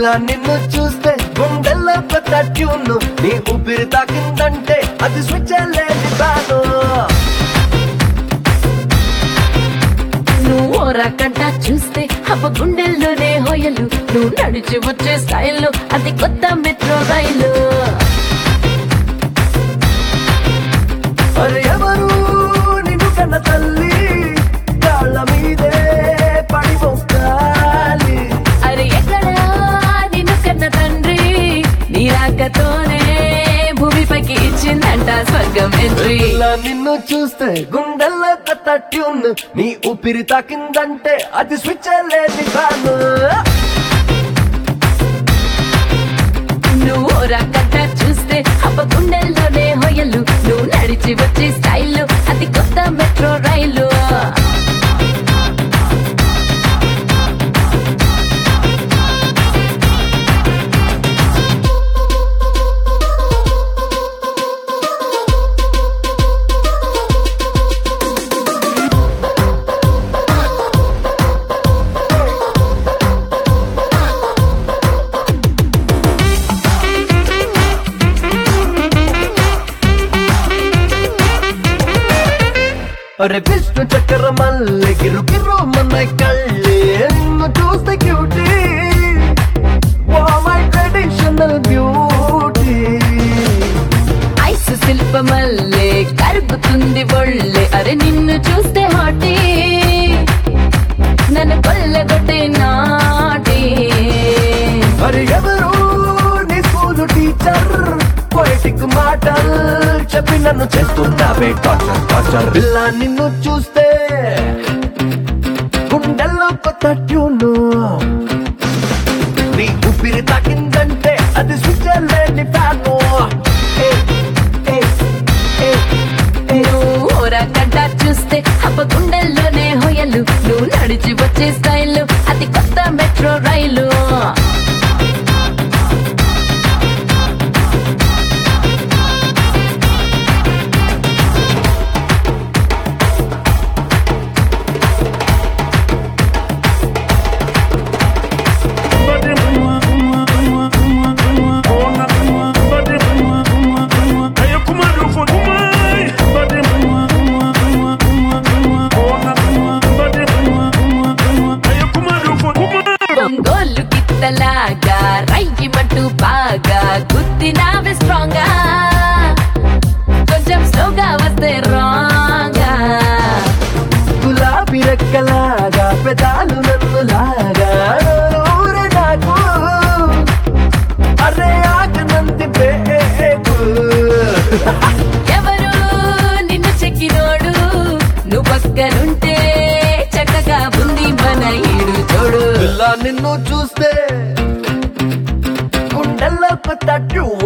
ఇలా నిన్ను చూస్తే గుండెల్లో కొత్త ట్యూన్ నీ ఊపిరి తాకిందంటే అది స్విచ్ లేని బాను నువ్వు ఓరకంట చూస్తే అబ్బ గుండెల్లోనే హోయలు నువ్వు నడిచి వచ్చే స్టైల్లో అది కొత్త మెట్రో రైలు మరి ఎవరు నిన్ను కన్న తల్లి కాళ్ళ మీదే పడి మొక్కాలి అరే ఎక్కడా నిన్ను కన్న తండ్రి నీ రాకతోనే భూమిపైకి ఇచ్చిందంట స్వర్గం ఎంట్రీ ఇలా నిన్ను చూస్తే గుండెల్లో కొత్త ట్యూన్ నీ ఊపిరి తాకిందంటే అది స్విచ్ లేని బాను నువ్వు ఓరకంట చూస్తే అబ్బ గుండెల్లోనే హోయలు నువ్వు నడిచి వచ్చే స్టైల్లో అది కొత్త మెట్రో రైలు అరే విష్ణు చక్ర మల్లె గిరు గిరు మన కళ్ళే నిన్ను చూస్తే cutie my traditional beauty eyes శిల్పమల్లే కరుగుతుంది ఒళ్ళే అరే నిన్ను చూస్తే హాటీ నన్ను కొల్లగొట్టే నాటి మరి ఎవరు నీ స్కూలు టీచర్ పొయిటిక్ మాటలు చెప్పి నన్ను చేస్తున్నావే టార్చర్ టార్చర్ ఇలా నిన్ను చూస్తే గుండెల్లో కొత్త ట్యూను నీ ఊపిరి తాకిందంటే అది స్విచ్ లేని ఫ్యాను నువ్వు ఓరకంట చూస్తే అబ్బ గుండెల్లోనే హోయలు నువ్వు నడిచి వచ్చే స్టైల్లో అది కొత్త మెట్రో రైలు ఒంగోలు గిత్తలాగా రయ్యమంటూ బాగా గుద్దినావే స్ట్రాంగా కొంచెం స్లోగా వస్తే రాంగా గులాబీ రెక్కలాగా పెదాలు నన్ను లాగా ఊరే నాకు అరే ఆకనంది బేకు ఎవరు నిన్ను చెక్కినోడు నువ్వు పక్కనుంటే చక్కగా ఉంది మన ఈడు చూడు ఇలా నిన్ను చూస్తే గుండెల్లో కొత్త ట్యూన్